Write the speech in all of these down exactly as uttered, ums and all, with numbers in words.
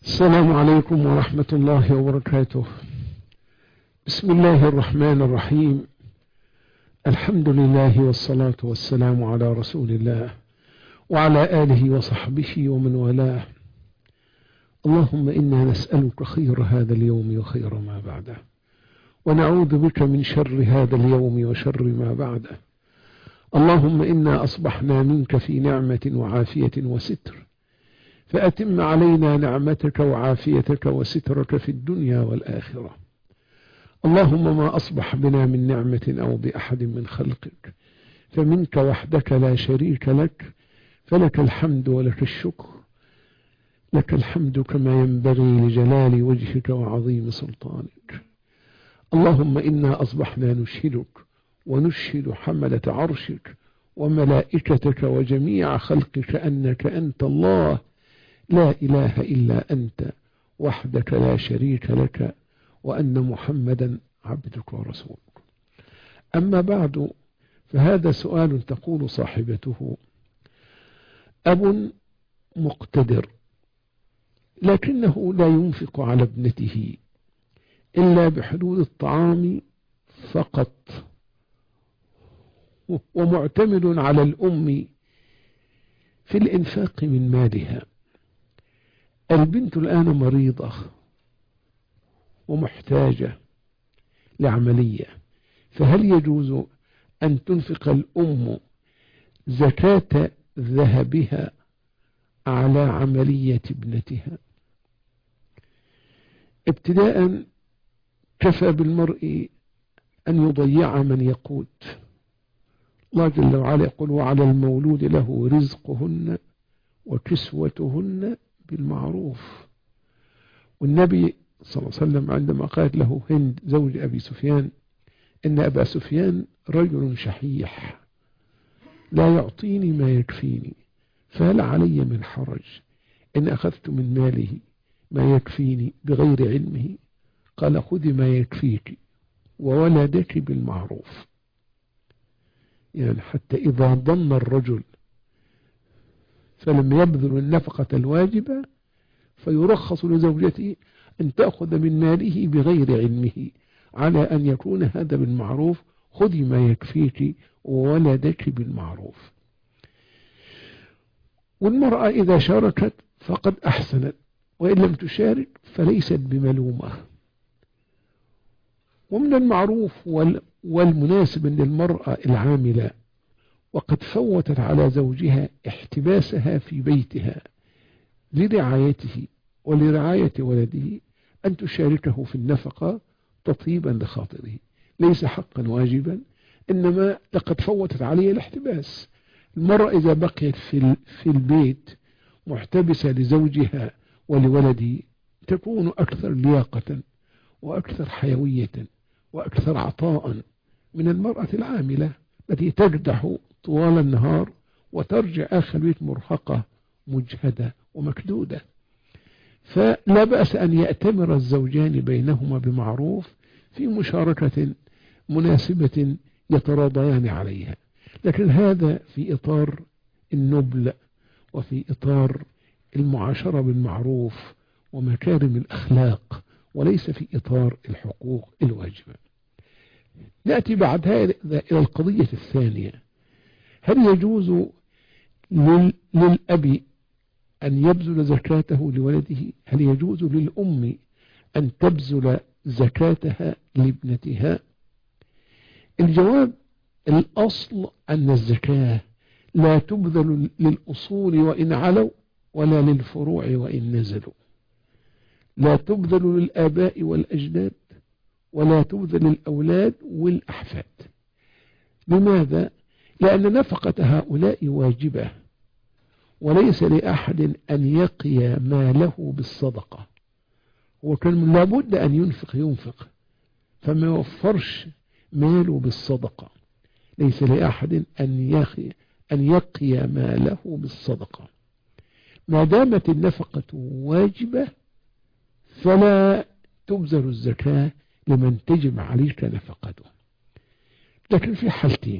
السلام عليكم ورحمة الله وبركاته. بسم الله الرحمن الرحيم. الحمد لله والصلاة والسلام على رسول الله وعلى آله وصحبه ومن والاه. اللهم إنا نسألك خير هذا اليوم وخير ما بعده، ونعوذ بك من شر هذا اليوم وشر ما بعده. اللهم إنا أصبحنا منك في نعمة وعافية وستر، فأتم علينا نعمتك وعافيتك وسترك في الدنيا والآخرة. اللهم ما أصبح بنا من نعمة أو بأحد من خلقك فمنك وحدك لا شريك لك، فلك الحمد ولك الشكر. لك الحمد كما ينبغي لجلال وجهك وعظيم سلطانك. اللهم إنا أصبحنا نشهدك ونشهد حملة عرشك وملائكتك وجميع خلقك أنك أنت الله لا إله إلا أنت وحدك لا شريك لك، وأن محمدا عبدك ورسولك. أما بعد، فهذا سؤال تقول صاحبته: أب مقتدر لكنه لا ينفق على ابنته إلا بحدود الطعام فقط، ومعتمد على الأم في الإنفاق من مالها. البنت الآن مريضة ومحتاجة لعملية، فهل يجوز أن تنفق الأم زكاة ذهبها على عملية ابنتها؟ ابتداء، كفى بالمرء أن يضيع من يقوت. الله جل وعلا يقول: وعلى المولود له رزقهن وكسوتهن بالمعروف. والنبي صلى الله عليه وسلم عندما قالت له هند زوج أبي سفيان إن أبا سفيان رجل شحيح لا يعطيني ما يكفيني، فهل علي من حرج إن أخذت من ماله ما يكفيني بغير علمه؟ قال: خذ ما يكفيك وولدك بالمعروف. يعني حتى إذا ضن الرجل فلم يبذل النفقة الواجبة فيرخص لزوجته أن تأخذ من ماله بغير علمه، على أن يكون هذا بالمعروف: خذي ما يكفيك وولدك بالمعروف. والمرأة إذا شاركت فقد أحسنت، وإن لم تشارك فليست بملومة. ومن المعروف والمناسب أن المرأة العاملة وقد فوتت على زوجها احتباسها في بيتها لرعايته ولرعاية ولده أن تشاركه في النفقة تطيبا لخاطره، ليس حقا واجبا، إنما لقد فوتت عليه الاحتباس. المرأة إذا بقيت في في البيت محتبسة لزوجها ولولده تكون أكثر لياقة وأكثر حيوية وأكثر عطاء من المرأة العاملة التي تجدح طوال النهار وترجع آخر البيت مرهقة مجهدة ومكدودة. فلا بأس أن يأتمر الزوجان بينهما بمعروف في مشاركة مناسبة يتراضيان عليها، لكن هذا في إطار النبل وفي إطار المعاشرة بالمعروف ومكارم الأخلاق، وليس في إطار الحقوق الواجبة. نأتي بعد هذا إلى القضية الثانية: هل يجوز للأب أن يبذل زكاته لولده؟ هل يجوز للأم أن تبذل زكاتها لابنتها؟ الجواب: الأصل أن الزكاة لا تبذل للأصول وإن علوا ولا للفروع وإن نزلوا، لا تبذل للآباء والأجداد ولا تبذل للأولاد والأحفاد. لماذا؟ لأن نفقة هؤلاء واجبة، وليس لأحد أن يقي ماله بالصدقة. وكان لابد أن ينفق ينفق، فما يوفرش ماله بالصدقة. ليس لأحد أن يقي أن يقي ماله بالصدقة. ما دامت النفقة واجبة فلا تبذل الزكاة لمن تجب عليك نفقته. لكن في حالتين: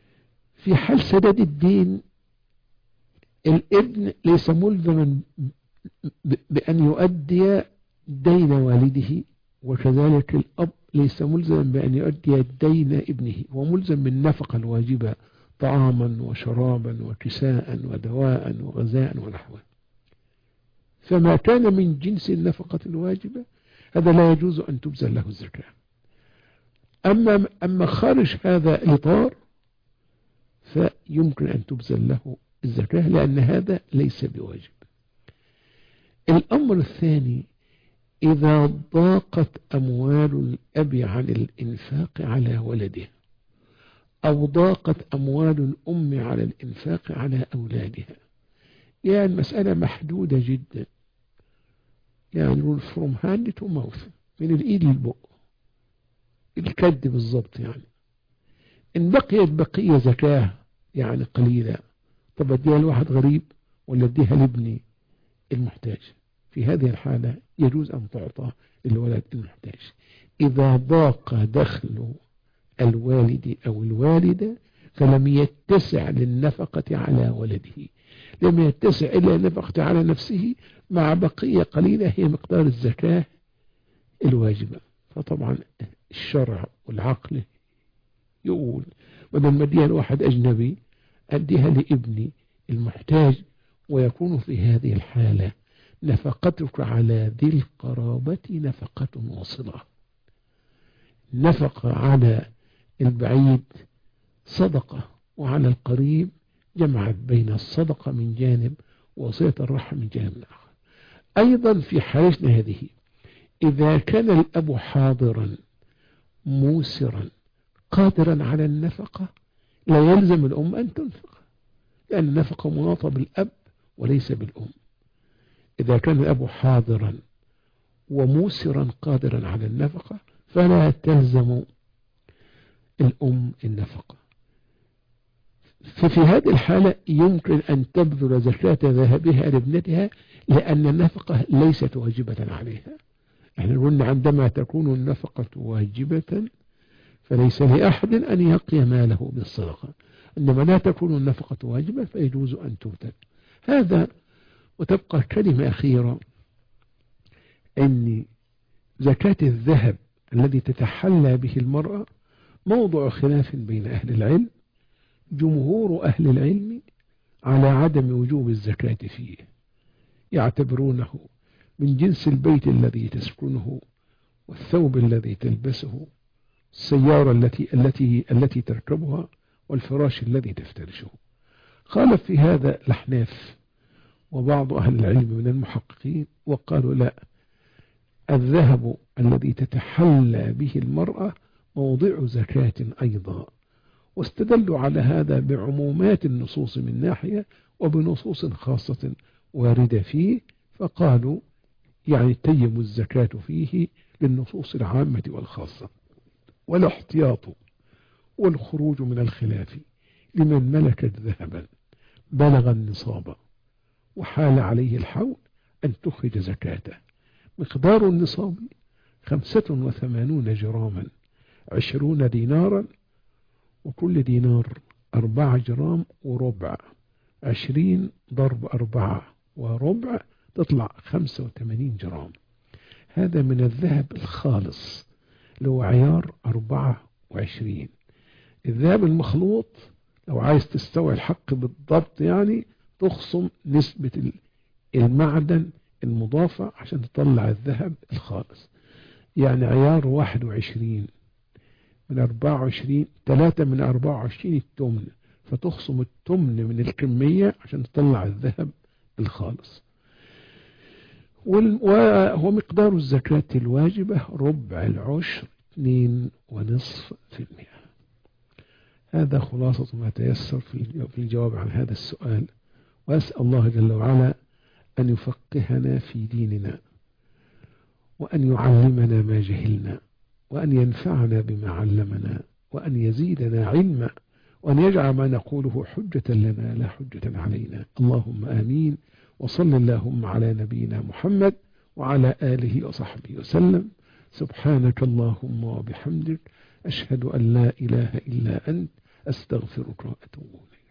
في حال سداد الدين الابن ليس ملزما بأن يؤدي دين والده، وكذلك الأب ليس ملزما بأن يؤدي دين ابنه، هو ملزم بالنفقة الواجبة، طعاما وشرابا وكساء ودواء وغذاء ونحوه. فما كان من جنس النفقة الواجبة هذا لا يجوز أن تبذل له الزكاة. أما, أما خارج هذا الإطار فيمكن أن تبذل له الزكاة، لأن هذا ليس بواجب. الأمر الثاني: إذا ضاقت أموال الأب عن الإنفاق على ولده، أو ضاقت أموال الأم على الإنفاق على أولادها، يعني المسألة محدودة جدا، يعني نقول from hand to mouth، من الإيد للبق، الكد بالضبط. يعني إن بقيت بقية زكاة يعني قليلة، طب أديها لواحد غريب ولا أديها لابني المحتاج؟ في هذه الحالة يجوز أن تعطى الولد المحتاج. إذا ضاق دخل الوالد أو الوالدة فلم يتسع للنفقة على ولده، لم يتسع إلا النفقة على نفسه مع بقية قليلة هي مقدار الزكاة الواجبة، فطبعا الشرع والعقل يقول بدل ما اديها لواحد أجنبي أديها لابني المحتاج، ويكون في هذه الحالة نفقتك على ذي القرابة نفقة واصلة. نفقة على البعيد صدقة، وعلى القريب جمعت بين الصدقة من جانب وصلة الرحم من جانب آخر. أيضا في حالتنا هذه إذا كان الأب حاضرا موسرا قادرا على النفقة لا يلزم الأم أن تنفق، لأن النفقة مناطة بالأب وليس بالأم. إذا كان الأب حاضرا وموسرا قادرا على النفقة فلا تلزم الأم النفقة. ففي هذه الحالة يمكن أن تبذل زكاة ذهبها لابنتها، لأن النفقة ليست واجبة عليها. احنا قلنا عندما تكون النفقة واجبة فليس لأحد أن يقي ماله بالصدقة، عندما لا تكون النفقة واجبة فيجوز أن تبذل هذا. وتبقى كلمة أخيرة، أن زكاة الذهب الذي تتحلى به المرأة موضع خلاف بين أهل العلم. جمهور أهل العلم على عدم وجوب الزكاة فيه، يعتبرونه من جنس البيت الذي تسكنه، والثوب الذي تلبسه، السيارة التي التي التي تركبها، والفراش الذي تفترشه. خالف في هذا الأحناف وبعض أهل العلم من المحققين، وقالوا لا، الذهب الذي تتحلى به المرأة موضع زكاة أيضا، واستدلوا على هذا بعمومات النصوص من ناحية وبنصوص خاصة واردة فيه، فقالوا يعني تيم الزكاة فيه للنصوص العامة والخاصة. والاحتياط والخروج من الخلاف لمن ملكت ذهبا بلغ النصاب وحال عليه الحول أن تخرج زكاته. مقدار النصاب خمسة وثمانون جراما عشرون دينارا، وكل دينار أربعة جرام وربع، عشرين ضرب أربعة وربع تطلع خمسة وثمانين جرام. هذا من الذهب الخالص لو عيار أربعة وعشرين. الذهب المخلوط لو عايز تستوعب الحق بالضبط يعني تخصم نسبة المعدن المضافة عشان تطلع الذهب الخالص. يعني عيار واحد وعشرين من أربعة وعشرين، ثلاثة من أربعة وعشرين التمن، فتخصم التمن من الكمية عشان تطلع الذهب الخالص. وهو مقدار الزكاة الواجبة ربع العشر اثنين ونصف في المئة. هذا خلاصة ما تيسر في الجواب عن هذا السؤال، وأسأل الله جل وعلا أن يفقهنا في ديننا، وأن يعلمنا ما جهلنا، وأن ينفعنا بما علمنا، وأن يزيدنا علما، وأن يجعل ما نقوله حجة لنا لا حجة علينا. اللهم آمين. وصل اللهم على نبينا محمد وعلى آله وصحبه وسلم. سبحانك اللهم وبحمدك، أشهد أن لا إله إلا أنت، أستغفرك وأتوب إليك.